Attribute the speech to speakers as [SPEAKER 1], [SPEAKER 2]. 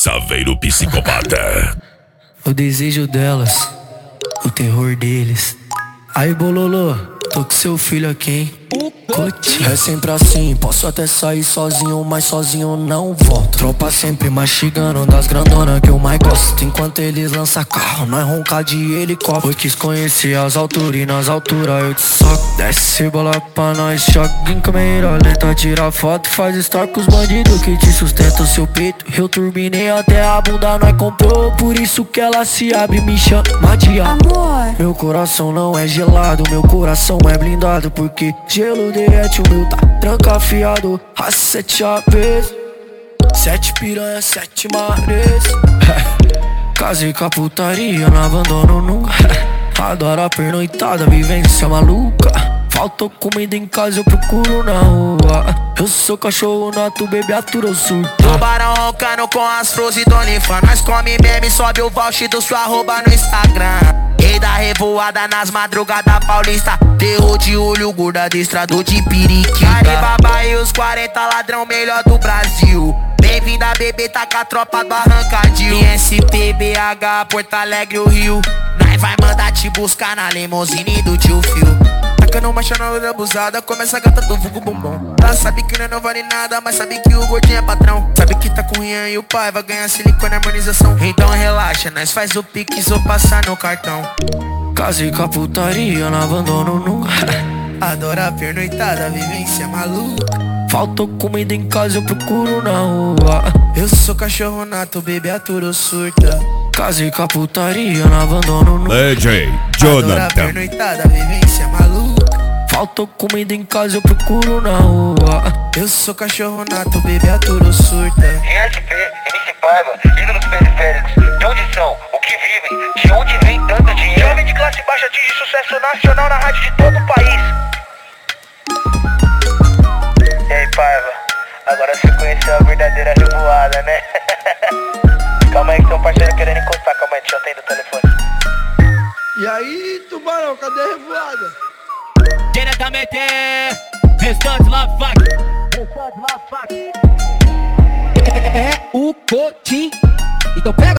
[SPEAKER 1] Saveiro psicopata.
[SPEAKER 2] O desejo delas, o terror deles. Aí Bololô, tô com seu filho aqui, hein? É sempre assim, posso até sair sozinho, mas sozinho não volto. Tropa sempre mastigando das grandonas que eu mais gosto. Enquanto eles lançam carro, nós ronca de helicóptero. Eu quis conhecer as alturas e nas alturas eu te soco. Desce bola pra nós, choque em câmera lenta. Tira foto, faz story com os bandidos que te sustentam seu peito. Eu turbinei até a bunda, nós comprou. Por isso que ela se abre e me chama de amor. Meu coração não é gelado, meu coração é blindado. Porque gelo derrete, o meu tá trancafiado. A 7 APs, 7 piranha, 7 mares. Casei com a putaria, não abandono nunca. Adoro a pernoitada, vivência maluca. Faltou comida em casa, eu procuro na rua. Eu sou cachorro nato, bebê atura ou surta.
[SPEAKER 3] Tubarão roncando com as flores do Onifan. Nós come meme, sobe o voucher do sua arroba no Instagram. Rei da revoada nas madrugadas paulista. Terror de olho, gorda adestrador de periquita. Alibaba e os 40 ladrão melhor do Brasil. Bem-vinda bebê, tá com a tropa do Arrancadil. ISP, BH, Porto Alegre, o Rio. Nós vai mandar te buscar na limousine do tio Phil. Tacando marcha na hora abusada, começa a gata do vulgo bombom. Ela sabe que não vale nada, mas sabe que o gordinho é patrão. Sabe que tá com o Rian e o pai vai ganhar silicone e harmonização. Então relaxa, nós faz o pix ou passar no cartão.
[SPEAKER 2] Casei com a putaria, não abandono nunca.
[SPEAKER 3] Adora a pernoitada, vivência maluca.
[SPEAKER 2] Faltou comida em casa, eu procuro na rua.
[SPEAKER 3] Eu sou cachorro nato, bebê atura ou surta.
[SPEAKER 2] Casei com a putaria, não abandono nunca.
[SPEAKER 1] DJ
[SPEAKER 3] Adora a
[SPEAKER 1] Jonathan.
[SPEAKER 3] pernoitada, vivência maluca.
[SPEAKER 2] Faltou comida em casa, eu procuro na rua.
[SPEAKER 3] Eu sou cachorro nato, bebê atura ou surta.
[SPEAKER 4] ISP, MC Paiva, ídolos periféricos. De onde são? O que vivem? De onde vem tanto dinheiro? Jovem de classe baixa atinge sucesso nacional na rádio de todo o país. E aí, Paiva? Agora você conheceu a verdadeira revoada, né? Calma aí que tem um parceiro querendo encostar. Calma aí, deixa eu atender o telefone.
[SPEAKER 5] E aí, Tubarão, cadê a revoada?
[SPEAKER 6] Diretamente, restante lá, fac. É o Cotim. Então pega.